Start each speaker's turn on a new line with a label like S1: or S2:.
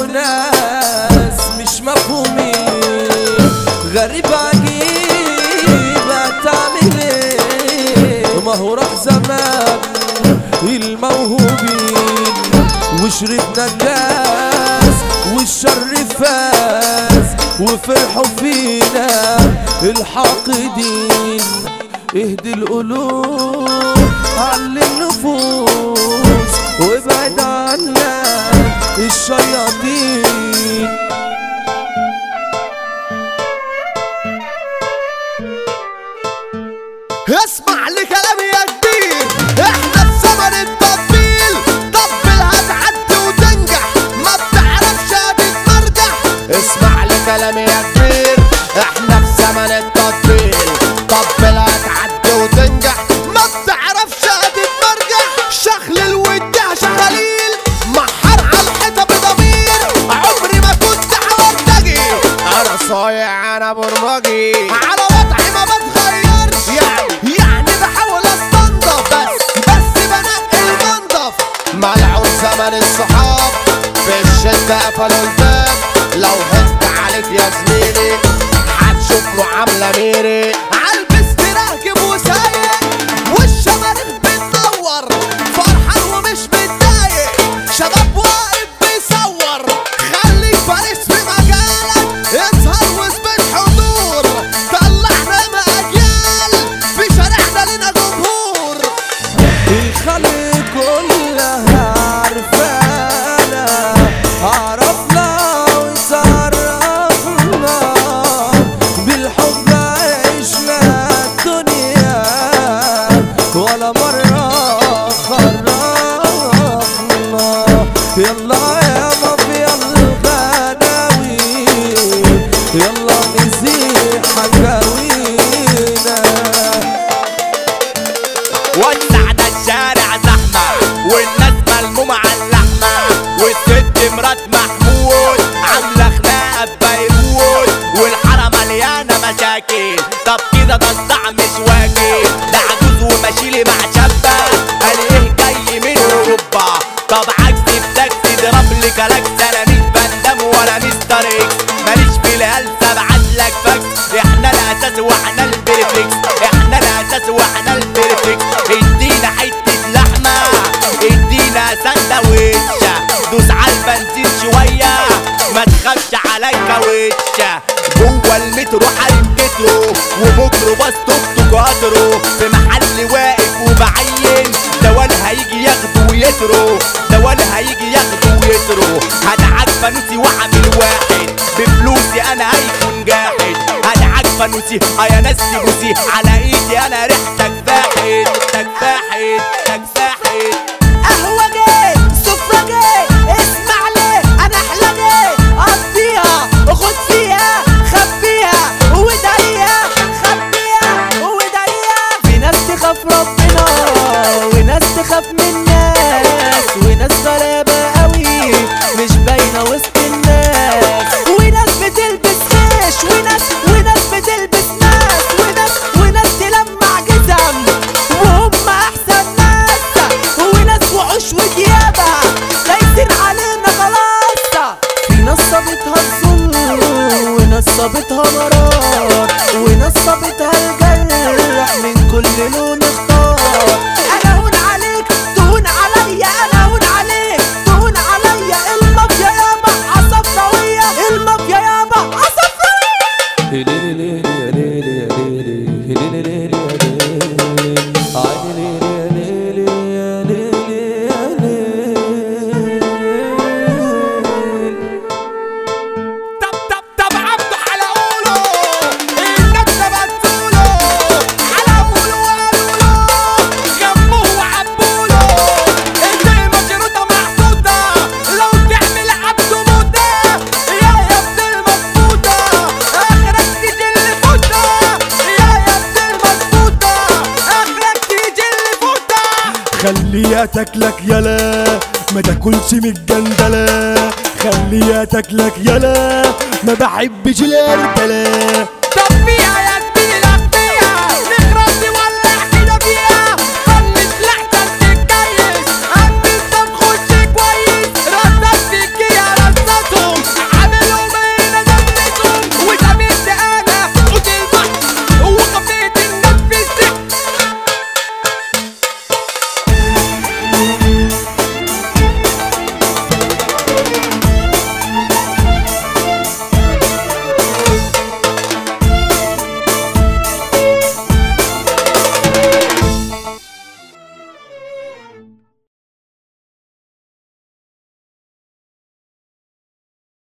S1: ناس مش مفهومين، غريب عجيب هتعمل ايه؟ ما هو راح زمان الموهوبين وشربنا الكاس والشر فاز وفرحوا فينا الحاقدين. اهدي القلوب علي النفوس وابعد عنا الشياطين.
S2: اسمع لكلامي يا كبير، احنا في زمن التطبيل، طبل هتعدي وتنجح ما بتعرفش هتتمرجح. اسمع لكلامي يا كبير، احنا في زمن التطبيل، طبل هتعدي وتنجح ما بتعرفش هتتمرجح. شخل الودع شخاليل محر على الحيطه بضمير، عمري ما كنت عملتجي، انا صايع انا برمجي، على وضعي ما بتغيرش، يعني بحاول استنضف بس بنقي المنضف. ملعون زمن الصحاب في الشدة قفلوا الباب، لو هنت عليك يا زميلي هتشوف معاملة ميري. عالبست راكب وسايق والشماريخ بتنور، فرحان ومش متضايق، شباب واقف بيصور. خليك فارس في مجالك، اظهر واثبت حضور، طلعنا مأجيال في شارعنا لنا جمهور.
S1: الخلق كلها عرفانا، عرفنا وصرفنا، بالحب عشنا الدنيا ولا مرة خرفنا. يلا يا مافيا الغناوي، يلا نزيح حكاوينا.
S3: وسعنا الشارع زحمة والناس ملمومة على اللحمة، والست مرات محمود عاملة خناقة ببيروت، والحارة مليانة مشاكل. طب كده ده الصع مش واكل، ده عجوز وماشيلي مع شابة، قال ايه جاي من اوروبا. طب عكس التاكسي ضرب لي كلاكس، انا مش بندم ولا مستر اكس، ماليش في الهلسة ابعتلك فاكس. احنا الاساس واحنا البريفكس، احنا الاساس واحنا البريفكس. ادينا حتة لحمة ادينا سندوتشة، دوس عالبنزين شوية ما تخافش على الكاوتشة. جوه المترو حارم كترو وميكروباص توك توك قدره، في محل واقف وبعين ده ولا هيجي ياخده ويترو، ده ولا هيجي ياخده ويترو. هدعك فانوسي واعمل واحد بفلوسي انا هيكون جاحد، هدعك فانوسي يا ناس تبوسي على ايدي انا ريحتك فاحد، تكفاحد تكفاحد.
S2: قهوة جاي سفرة جاي اسمع ليه انا احلى جاي، قضيها خد فيها خبيها وداريها خبيها وداريها. في ناس تخاف ربنا وناس تخاف من ناس، وناس غلابة قوي مش باينة وسط الناس، وناس بتلبس خيش وناس بتلبس ناس، وناس تلمع جزم وهم احسن ناس، وناس وحوش وديابة لا يصير علينا خلاص. في ناس صابتها الظلم وناس صابتها مرار، وناس صابتها الجرح من كل لون اختار. انا هون عليك تهون عليا، انا هون عليك تهون عليا. المافيا يابا عصفراوية، المافيا يابا عصفراوية.
S3: طب عبده على قوله الناس بتقوله، على قوله وقالوله جنبوه وعبوله. ايديه مشروطة محطوطة لو تعمل عبده موتة، يا ابن المظبوطة اخرك تيجي اللي فوتة، يا ابن المظبوطة اخرك تيجي اللي فوتة.
S4: خليها تاكلك يلا ما تاكلش من الجندلة، خليها تاكلك يلا ما بحبش الهرتلة.
S3: طب في